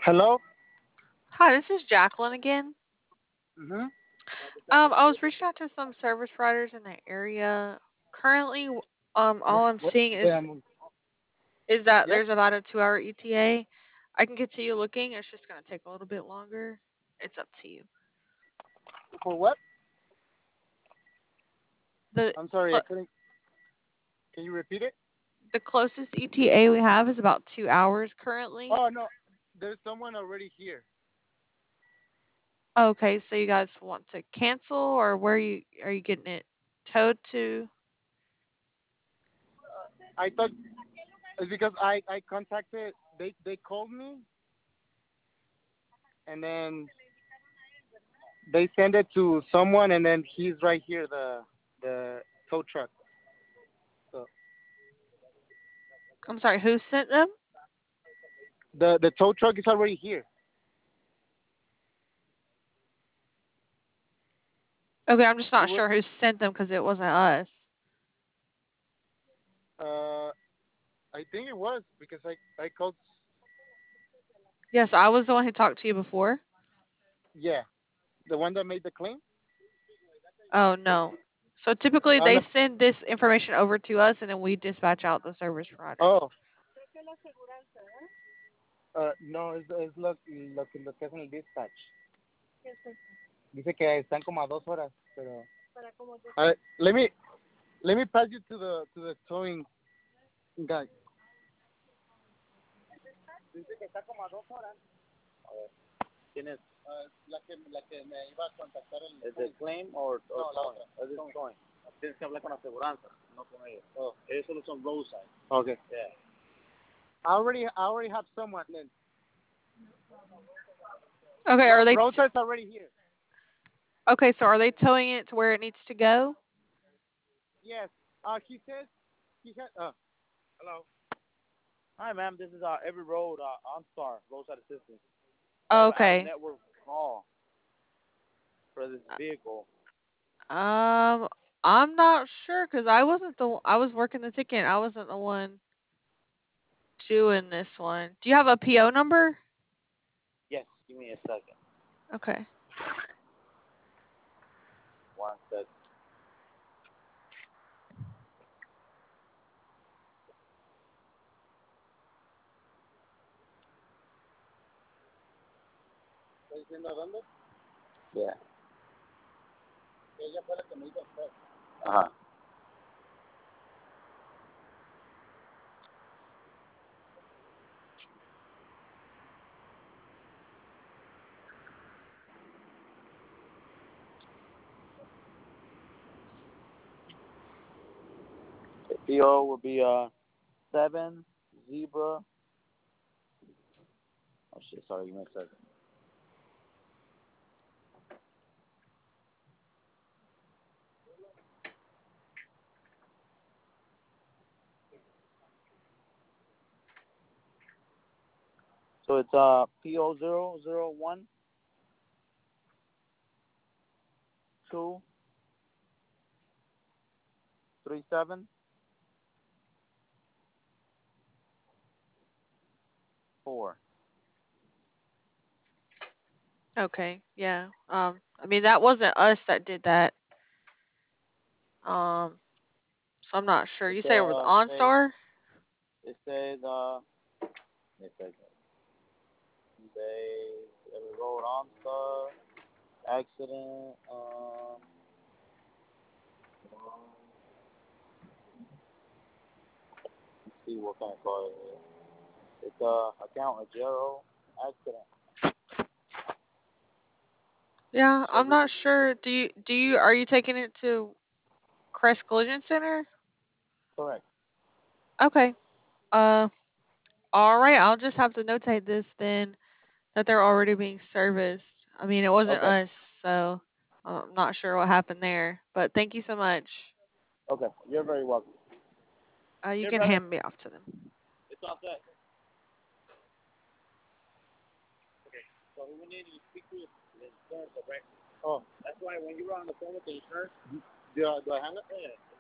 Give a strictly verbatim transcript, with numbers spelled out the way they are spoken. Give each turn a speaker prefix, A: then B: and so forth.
A: Hello?
B: Hi, this is Jacqueline again.
A: Mm-hmm.
B: Um, I was reaching out to some service providers in the area. Currently, w- um,
A: Wait,
B: all I'm
A: wait,
B: seeing
A: wait,
B: is
A: I'm,
B: is that
A: yes?
B: there's about a two-hour E T A. I can continue looking. It's just gonna take a little bit longer. It's up to you.
A: For what?
B: the
A: I'm sorry, I
B: cl-
A: couldn't. Can you repeat it?
B: The closest E T A we have is about two hours currently.
A: Oh, no. There's someone already here.
B: Okay, so you guys want to cancel, or where you are you getting it towed to?
A: I thought it's because I, I contacted, they, they called me, and then they send it to someone, and then he's right here, the the tow truck. So
B: I'm sorry, who sent them?
A: the, the tow truck is already here.
B: Okay, I'm just
A: It
B: not
A: was,
B: sure who sent them because it wasn't us.
A: uh, I think it was because I, I called,
B: Yes, I was the one who talked to you before.
A: yeah, the one that made the claim.
B: Oh no. So typically
A: Oh,
B: they
A: no.
B: send this information over to us and then we dispatch out the service providers.
A: Oh, uh, no, es, es lo, lo, que, lo que hacen el dispatch. Dice que están como a dos horas, pero. Uh, let me let me pass you to the to the towing guy. Dice que está como a dos horas. A ver, ¿quién es? Uh, la que la que me iba a contactar el. ¿Es de claim o o no, la otra? Es de towing. Tienes que hablar con la aseguranza, no con ellos. Oh, ellos solo son roadside. Okay. Yeah. I already I already have someone then.
B: Okay, are
A: Ro-
B: they t-
A: Roadside's already here.
B: Okay, so are they towing it to where it needs to go?
A: Yes. Uh, he says he has. Uh, hello. Hi, ma'am. This is uh, Every Road uh, OnStar Roadside Assistance. We have an out of
B: Okay.
A: network call for this vehicle.
B: Um I'm not sure cuz I wasn't the I was working the ticket. I wasn't the one doing this one. Do you have a P O number?
A: Yes. Give me a second.
B: Okay.
A: One second. ¿Estás diciendo a dónde? Yeah. Ella fue la que me hizo a usted. Ajá. The P O will be uh seven zebra. Oh shit! Sorry, give me a second. So it's uh P O zero zero one two three seven four.
B: Okay. Yeah. Um I mean that wasn't us that did that. Um so I'm not sure.
A: It
B: You say it was
A: uh say
B: OnStar?
A: it says uh it says they Every Road OnStar accident um let's see what kind of car it is. It's uh account a Jero accident.
B: Yeah, I'm
A: Every
B: not sure. Do you do you are you taking it to Crest Collision Center?
A: correct.
B: Okay. Uh, all right. I'll just have to notate this then that they're already being serviced. I mean, it wasn't
A: Okay.
B: us, so I'm not sure what happened there. But thank you so much.
A: Okay. You're very welcome.
B: Uh, you
A: Here,
B: can
A: brother.
B: hand me off to them.
A: It's all set. Okay. So we need to speak to the insurance, right? Oh. That's why when you were on the phone with the insurance, do, I- do I hang up? Yeah.